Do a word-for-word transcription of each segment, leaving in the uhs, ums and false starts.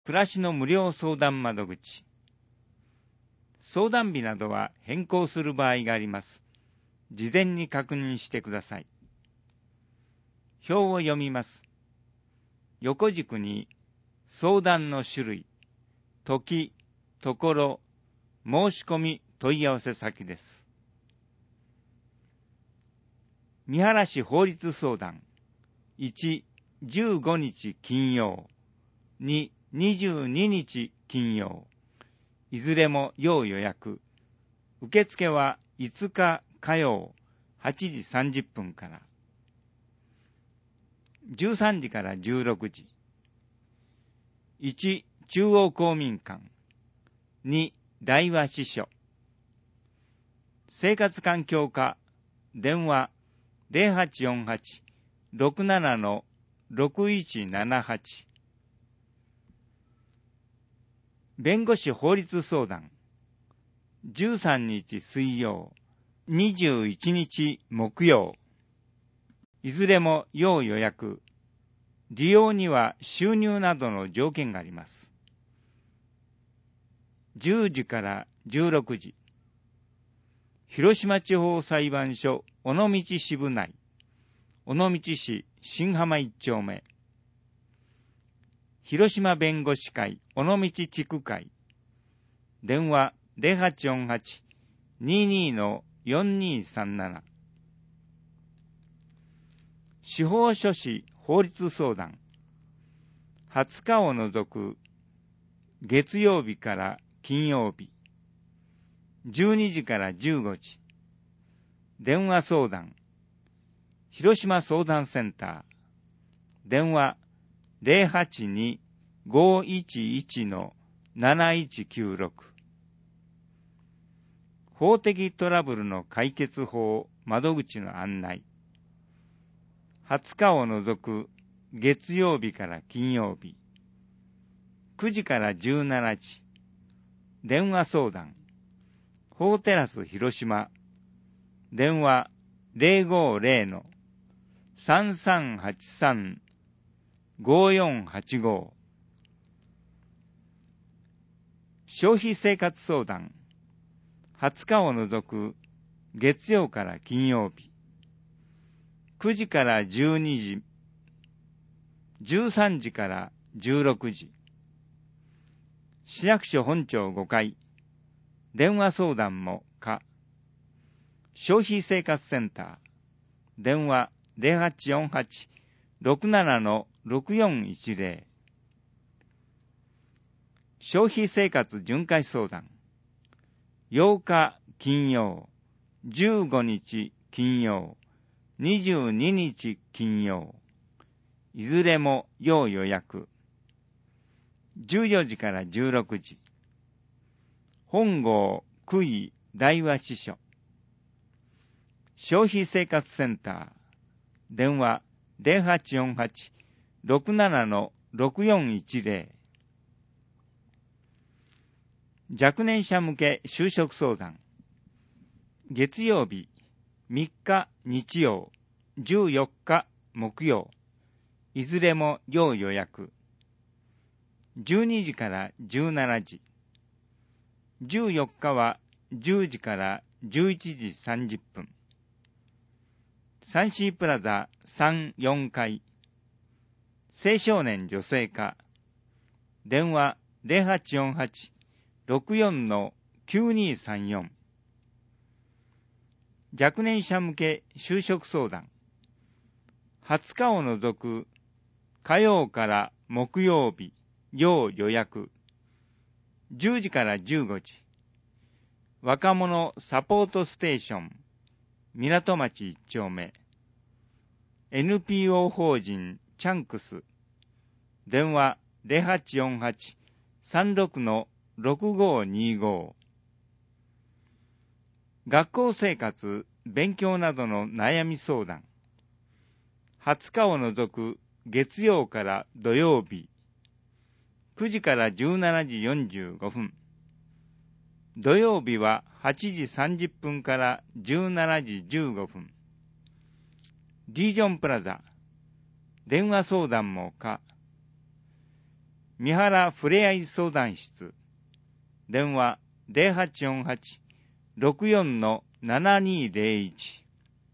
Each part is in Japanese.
暮らしの無料相談窓口。相談日などは変更する場合があります。事前に確認してください。表を読みます。横軸に相談の種類、時、ところ、申し込み、問い合わせ先です。三原市法律相談。いち、じゅうごにち金曜。に、にじゅうににち金曜。いずれも要予約。受付はいつか火曜はちじさんじゅっぷんから。じゅうさんじからじゅうろくじ。いち、中央公民館。に、大和支所。生活環境課。電話 ゼロはちよんはち ろくなな ろくいちななはち。弁護士法律相談。じゅうさんにち水曜、にじゅういちにち木曜。いずれも要予約。利用には収入などの条件があります。じゅうじからじゅうろくじ。広島地方裁判所尾道支部内、尾道市新浜一丁目。広島弁護士会尾道地区会。電話 ゼロはちよんはち にじゅうに よんにさんなな。司法書士法律相談。はつかを除く月曜日から金曜日。じゅうにじからじゅうごじ。電話相談。広島相談センター。電話 ゼロはちに ごいちいち なないちきゅうろく。法的トラブルの解決法窓口の案内。はつかを除く月曜日から金曜日。くじからじゅうしちじ。電話相談。法テラス広島。電話 ゼロごゼロ さんさんはちさん ごよんはちご。消費生活相談。はつかを除く月曜から金曜日。くじからじゅうにじ。じゅうさんじからじゅうろくじ。市役所本庁ごかい。電話相談も可。消費生活センター。電話 ゼロはちよんはち ろくなな ろくよんいちゼロ。消費生活巡回相談。ようか金曜、じゅうごにち金曜、にじゅうににち金曜。いずれも要予約。じゅうよじからじゅうろくじ。本郷区井大和支所。消費生活センター。電話 ゼロはちよんはち ろくなな ろくよんいちゼロ。若年者向け就職相談。月曜日、みっか日曜、じゅうよっか木曜。いずれも要予約。じゅうにじからじゅうしちじ。じゅうよっかはじゅうじからじゅういちじさんじゅっぷん。サンシープラザさん、よんかい。青少年女性課。電話 ゼロはちよんはち ろくよん きゅうにさんよん。若年者向け就職相談。はつかを除く火曜から木曜日、要予約。じゅうじからじゅうごじ。若者サポートステーション。港町一丁目。エヌピーオー 法人チャンクス。電話 ゼロはちよんはち さんろく ろくごにご。学校生活、勉強などの悩み相談。はつかを除く月曜から土曜日。くじからじゅうしちじよんじゅうごふん。土曜日ははちじさんじゅっぷんからじゅうしちじじゅうごふん。リージョンプラザ。電話相談も可。 三原ふれあい相談室。電話 ゼロはちよんはち ろくよん ななにゼロいち。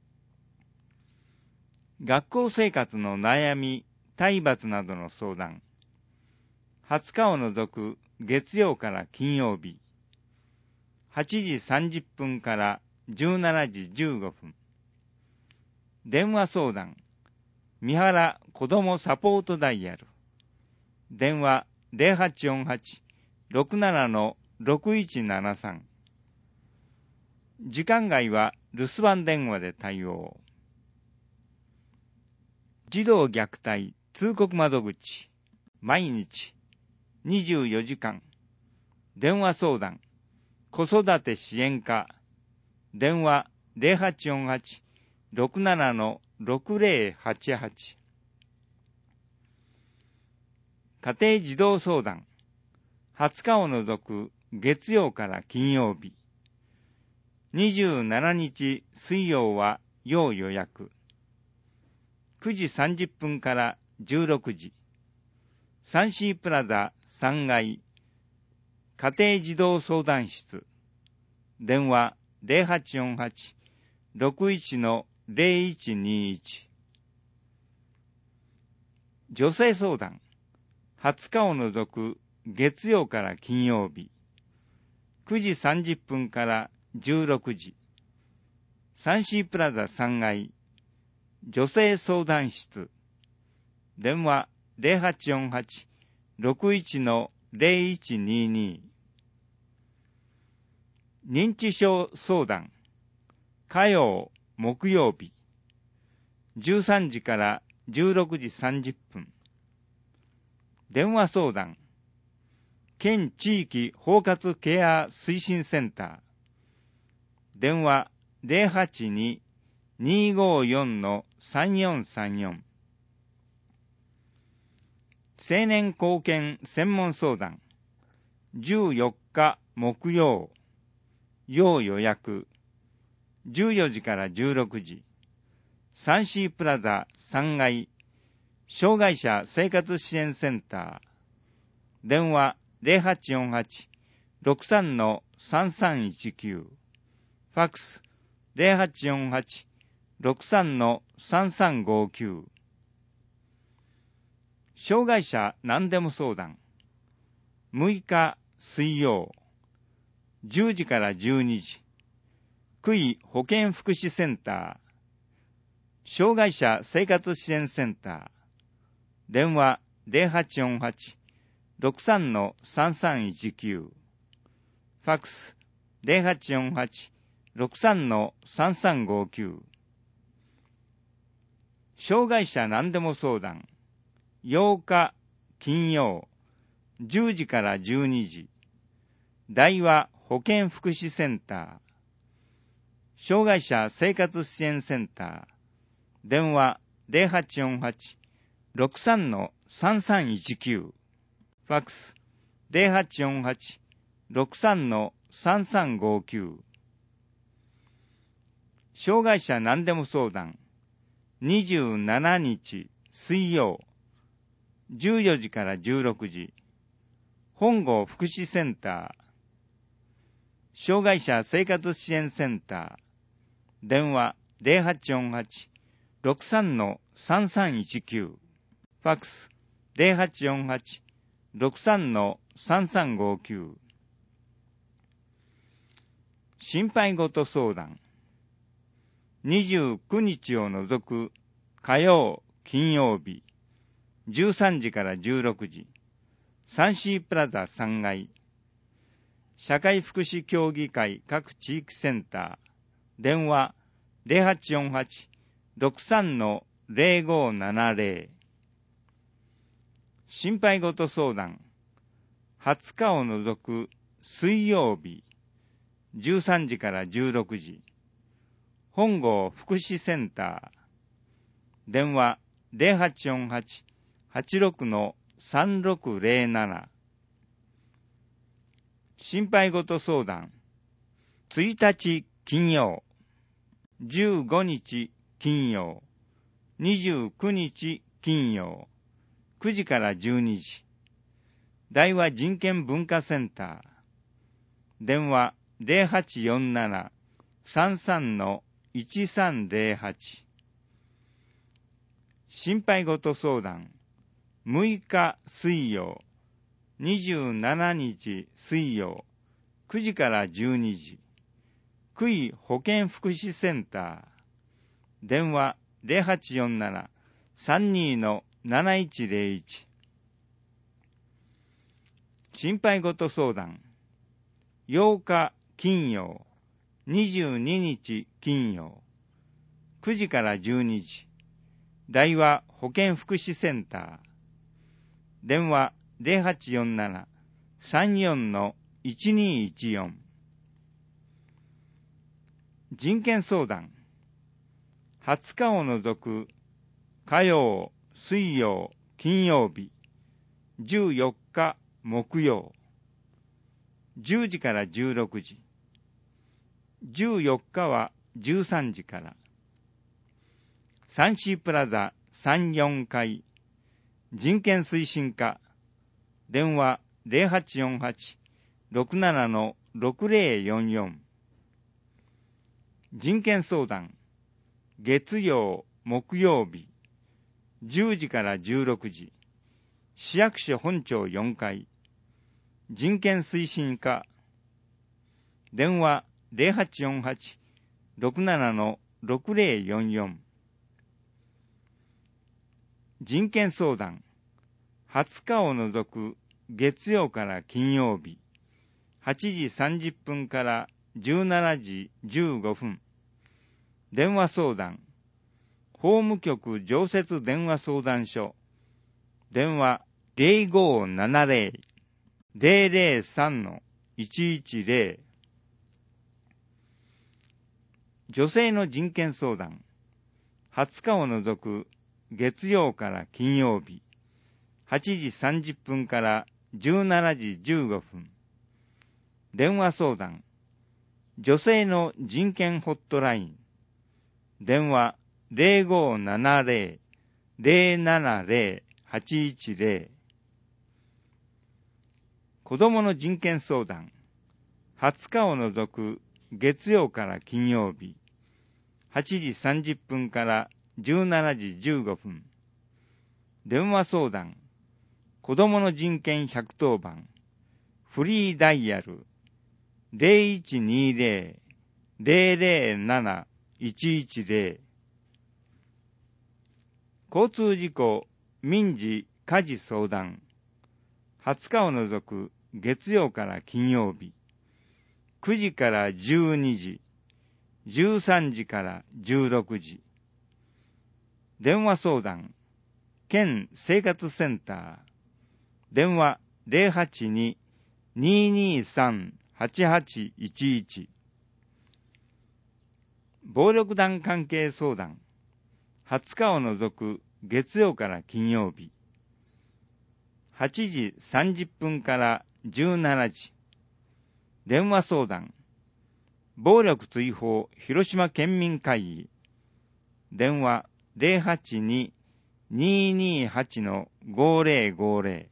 学校生活の悩み、体罰などの相談。はつかを除く月曜から金曜日。はちじさんじゅっぷんからじゅうしちじじゅうごふん。電話相談。三原子どもサポートダイヤル。電話 ゼロはちよんはち ろくなな ろくいちななさん。時間外は留守番電話で対応。児童虐待通告窓口。毎日にじゅうよじかん。電話相談。子育て支援課。電話 ゼロはちよんはち ろくなな ろくゼロはちはち。家庭児童相談。はつかを除く月曜から金曜日。にじゅうしちにち水曜は要予約。くじさんじゅっぷんからじゅうろくじ。サンシープラザさんがい。家庭児童相談室。電話 ゼロはちよんはち ろくいち ゼロいちにいち。女性相談。はつかを除く月曜から金曜日。くじさんじゅっぷんからじゅうろくじ。サンシープラザさんがい。女性相談室。電話 ゼロはちよんはち ろくいち ゼロいちにに。認知症相談。火曜、木曜日。じゅうさんじからじゅうろくじさんじゅっぷん。電話相談。県地域包括ケア推進センター。電話 ゼロはちに にーごーよん さんよんさんよん。青年後見専門相談。じゅうよっか木曜。要予約。じゅうよじからじゅうろくじ。サンシープラザさんがい。障害者生活支援センター。電話 ゼロはちよんはち ろくさん さんさんいちきゅう。ファックス ゼロはちよんはち ろくさん さんさんごきゅう。障害者何でも相談。むいか水曜。じゅうじからじゅうにじ。区医保健福祉センター。障害者生活支援センター。電話 ゼロはちよんはち ろくさん さんさんいちきゅう。ファックス ゼロはちよんはち ろくさん さんさんごきゅう。障害者何でも相談。ようか金曜。じゅうじからじゅうにじ。大和保健福祉センター。障害者生活支援センター。電話 ゼロはちよんはち ろくさん さんさんいちきゅう。ファックス ゼロはちよんはち ろくさん さんさんごきゅう。障害者何でも相談。にじゅうしちにち水曜。じゅうよじからじゅうろくじ。本郷福祉センター。障害者生活支援センター。電話 ゼロはちよんはち ろくさん さんさんいちきゅう。ファックス ゼロはちよんはち ろくさん さんさんごきゅう。心配事相談。にじゅうくにちを除く火曜、金曜日。じゅうさんじからじゅうろくじ。サンシープラザさんがい。社会福祉協議会各地域センター。電話 ゼロはちよんはち ろくさん ゼロごななゼロ。心配事相談。はつかを除く水曜日。じゅうさんじからじゅうろくじ。本郷福祉センター。電話 ゼロはちよんはち はちろく さんろくゼロなな。心配事相談。ついたち金曜。じゅうごにち金曜。にじゅうくにち金曜。くじからじゅうにじ。 大和人権文化センター。電話 ゼロはちよんなな さんさん いちさんゼロはち。心配事相談。むいか水曜、にじゅうしちにち水曜、くじからじゅうにじ。区医保健福祉センター。電話 ゼロはちよんなな さんにー なないちゼロいち。心配事相談。ようか金曜、にじゅうににち金曜、くじからじゅうにじ。大和保健福祉センター。電話 ゼロはちよんなな さんよん いちにいちよん。人権相談。はつかを除く火曜、水曜、金曜日、じゅうよっか木曜、じゅうじからじゅうろくじ。じゅうよっかはじゅうさんじから。サンシープラザさんじゅうよんかい、人権推進課。電話 ゼロはちよんはち ろくなな ろくゼロよんよん。人権相談。月曜、木曜日、じゅうじからじゅうろくじ。市役所本庁よんかい、人権推進課。電話 ゼロはちよんはち ろくなな ろくゼロよんよん。人権相談。はつかを除く月曜から金曜日、はちじさんじゅっぷんからじゅうしちじじゅうごふん。電話相談。法務局常設電話相談所。電話 ゼロごななゼロ ゼロゼロさん いちいちゼロ。女性の人権相談。はつかを除く月曜から金曜日、はちじさんじゅっぷんからじゅうしちじじゅうごふん。電話相談。女性の人権ホットライン。電話 ゼロごななゼロ ゼロななゼロ はちいちゼロ。子どもの人権相談。はつかを除く月曜から金曜日、はちじさんじゅっぷんからじゅうしちじじゅうごふん。電話相談。子どもの人権ひゃくとおばん。フリーダイヤル ゼロいちにゼロ ゼロゼロなないちいちゼロ。交通事故、民事、家事相談。はつかを除く月曜から金曜日、くじからじゅうにじ、じゅうさんじからじゅうろくじ。電話相談。県生活センター。電話 ゼロはちに にーにーさん はちはちいちいち。暴力団関係相談。はつかを除く月曜から金曜日、はちじさんじゅっぷんからじゅうしちじ。電話相談。暴力追放広島県民会議。電話 ゼロはちに にーにーはち ごゼロごゼロ。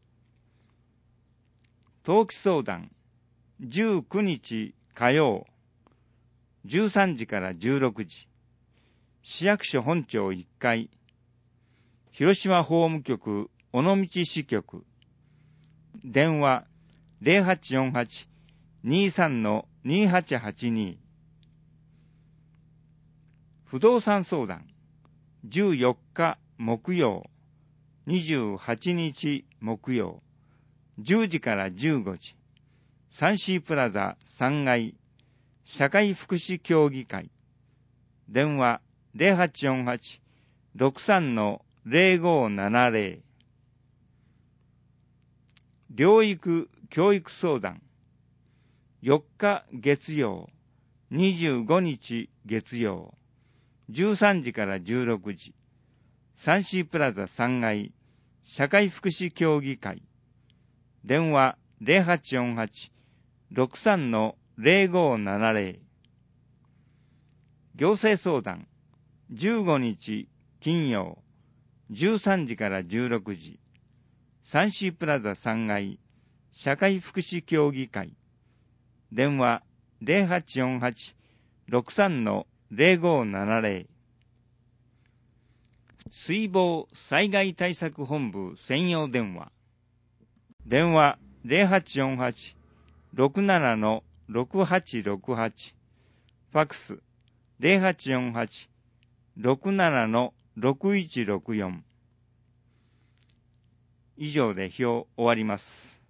登記相談。じゅうくにち火曜、じゅうさんじからじゅうろくじ。市役所本庁いっかい、広島法務局尾道支局。電話 ゼロはちよんはち にーさん にーはちはちに。不動産相談。じゅうよっか木曜、にじゅうはちにち木曜、じゅうじからじゅうごじ。サンシープラザさんがい、社会福祉協議会。電話 ゼロはちよんはち ろくさん ゼロごななゼロ。療育教育相談。よっか月曜、にじゅうごにち月曜、じゅうさんじからじゅうろくじ。サンシープラザさんがい、社会福祉協議会。電話 ゼロはちよんはち ろくさん ゼロごななゼロ。行政相談。じゅうごにち金曜、じゅうさんじからじゅうろくじ。 サンシープラザさんがい、社会福祉協議会。電話 ゼロはちよんはち ろくさん ゼロごななゼロ。水防災害対策本部専用電話。電話 ゼロはちよんはち ろくなな ろくはちろくはち。ファックス ゼロはちよんはち ろくなな ろくいちろくよん。以上で表終わります。